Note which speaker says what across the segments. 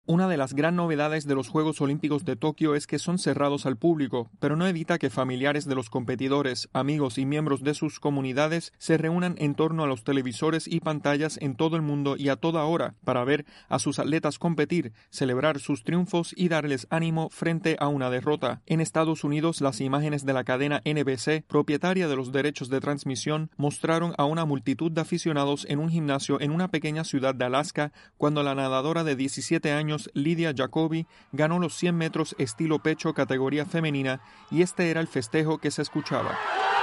Speaker 1: Una de las gran novedades de los Juegos Olímpicos de Tokio es que son cerrados al público, pero no evita que familiares de los competidores, amigos y miembros de sus comunidades se reúnan en torno a los televisores y pantallas en todo el mundo y a toda hora para ver a sus atletas competir, celebrar sus triunfos y darles ánimo frente a una derrota. En Estados Unidos, las imágenes de la cadena NBC, propietaria de los derechos de transmisión, mostraron a una multitud de aficionados en un gimnasio en una pequeña ciudad de Alaska cuando la nadadora de 17 años Lydia Jacobi ganó los 100 metros estilo pecho categoría femenina y este era el festejo que se escuchaba.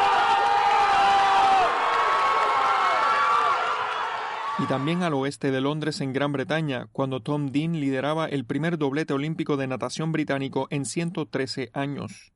Speaker 1: Y también al oeste de Londres, en Gran Bretaña, cuando Tom Dean lideraba el primer doblete olímpico de natación británico en 113 años.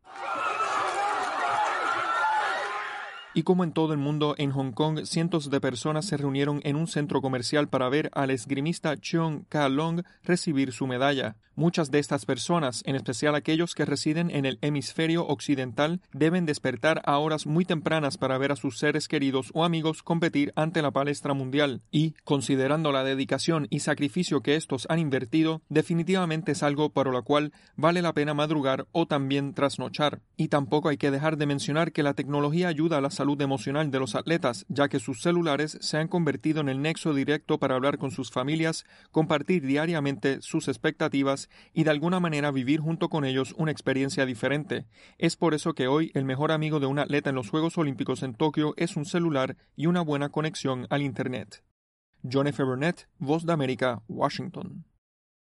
Speaker 1: Y como en todo el mundo, en Hong Kong, cientos de personas se reunieron en un centro comercial para ver al esgrimista Cheung Ka Long recibir su medalla. Muchas de estas personas, en especial aquellos que residen en el hemisferio occidental, deben despertar a horas muy tempranas para ver a sus seres queridos o amigos competir ante la palestra mundial. Y, considerando la dedicación y sacrificio que estos han invertido, definitivamente es algo para lo cual vale la pena madrugar o también trasnochar. Y tampoco hay que dejar de mencionar que la tecnología ayuda a la salud emocional de los atletas, ya que sus celulares se han convertido en el nexo directo para hablar con sus familias, compartir diariamente sus expectativas y de alguna manera vivir junto con ellos una experiencia diferente. Es por eso que hoy el mejor amigo de un atleta en los Juegos Olímpicos en Tokio es un celular y una buena conexión al Internet. John F. Burnett, Voz de América, Washington.